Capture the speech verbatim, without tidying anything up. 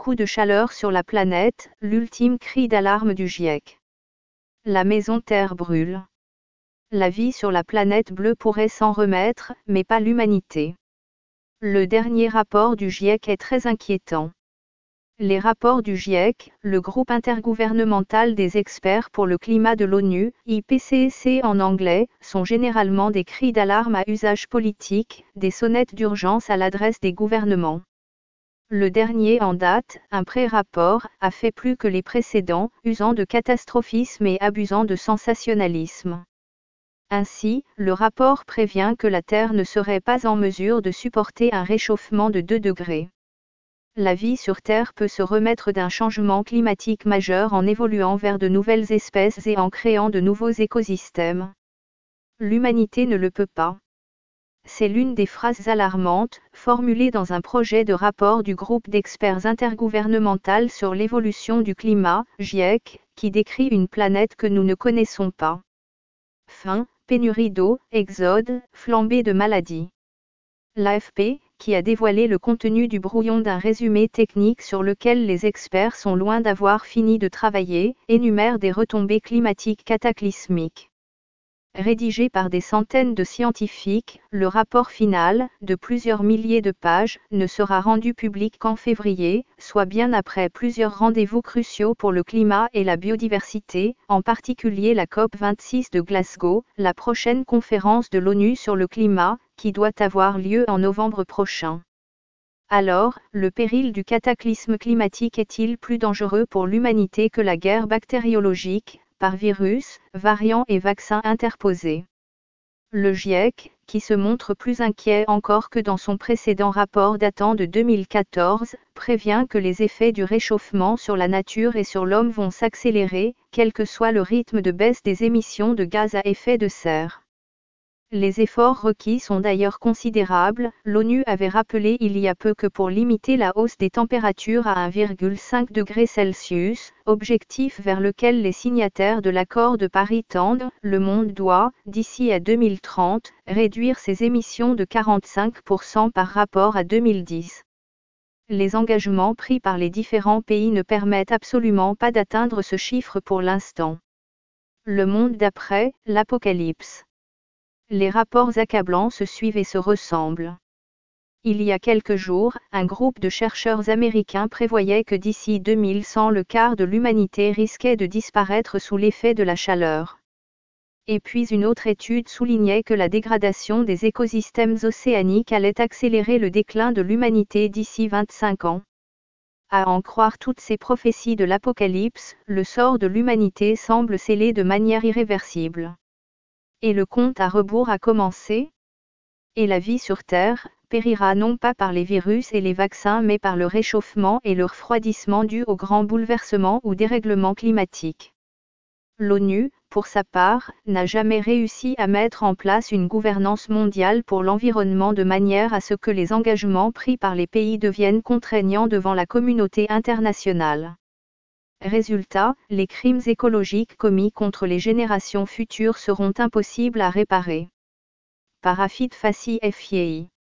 beaucoup de chaleur sur la planète, l'ultime cri d'alarme du GIEC. La maison Terre brûle. La vie sur la planète bleue pourrait s'en remettre, mais pas l'humanité. Le dernier rapport du GIEC est très inquiétant. Les rapports du GIEC, le groupe intergouvernemental des experts pour le climat de l'ONU, I P C C en anglais, sont généralement des cris d'alarme à usage politique, des sonnettes d'urgence à l'adresse des gouvernements. Le dernier en date, un pré-rapport, a fait plus que les précédents, usant de catastrophisme et abusant de sensationnalisme. Ainsi, le rapport prévient que la Terre ne serait pas en mesure de supporter un réchauffement de deux degrés. La vie sur Terre peut se remettre d'un changement climatique majeur en évoluant vers de nouvelles espèces et en créant de nouveaux écosystèmes. L'humanité ne le peut pas. C'est l'une des phrases alarmantes, formulées dans un projet de rapport du groupe d'experts intergouvernemental sur l'évolution du climat, GIEC, qui décrit une planète que nous ne connaissons pas. Faim, pénurie d'eau, exode, flambée de maladies. L'A F P, qui a dévoilé le contenu du brouillon d'un résumé technique sur lequel les experts sont loin d'avoir fini de travailler, énumère des retombées climatiques cataclysmiques. Rédigé par des centaines de scientifiques, le rapport final, de plusieurs milliers de pages, ne sera rendu public qu'en février, soit bien après plusieurs rendez-vous cruciaux pour le climat et la biodiversité, en particulier la COP vingt-six de Glasgow, la prochaine conférence de l'ONU sur le climat, qui doit avoir lieu en novembre prochain. Alors, le péril du cataclysme climatique est-il plus dangereux pour l'humanité que la guerre bactériologique, par virus, variants et vaccins interposés? Le GIEC, qui se montre plus inquiet encore que dans son précédent rapport datant de deux mille quatorze, prévient que les effets du réchauffement sur la nature et sur l'homme vont s'accélérer, quel que soit le rythme de baisse des émissions de gaz à effet de serre. Les efforts requis sont d'ailleurs considérables. L'ONU avait rappelé il y a peu que pour limiter la hausse des températures à un virgule cinq degré Celsius, objectif vers lequel les signataires de l'accord de Paris tendent, le monde doit, d'ici à deux mille trente, réduire ses émissions de quarante-cinq pour cent par rapport à deux mille dix. Les engagements pris par les différents pays ne permettent absolument pas d'atteindre ce chiffre pour l'instant. Le monde d'après, l'apocalypse. Les rapports accablants se suivent et se ressemblent. Il y a quelques jours, un groupe de chercheurs américains prévoyait que d'ici deux mille cent le quart de l'humanité risquait de disparaître sous l'effet de la chaleur. Et puis une autre étude soulignait que la dégradation des écosystèmes océaniques allait accélérer le déclin de l'humanité d'ici vingt-cinq ans. À en croire toutes ces prophéties de l'apocalypse, le sort de l'humanité semble scellé de manière irréversible. Et le compte à rebours a commencé? Et la vie sur Terre périra non pas par les virus et les vaccins mais par le réchauffement et le refroidissement dû aux grands bouleversements ou dérèglements climatiques. L'ONU, pour sa part, n'a jamais réussi à mettre en place une gouvernance mondiale pour l'environnement de manière à ce que les engagements pris par les pays deviennent contraignants devant la communauté internationale. Résultat, les crimes écologiques commis contre les générations futures seront impossibles à réparer. Par Afid Fassi F I E I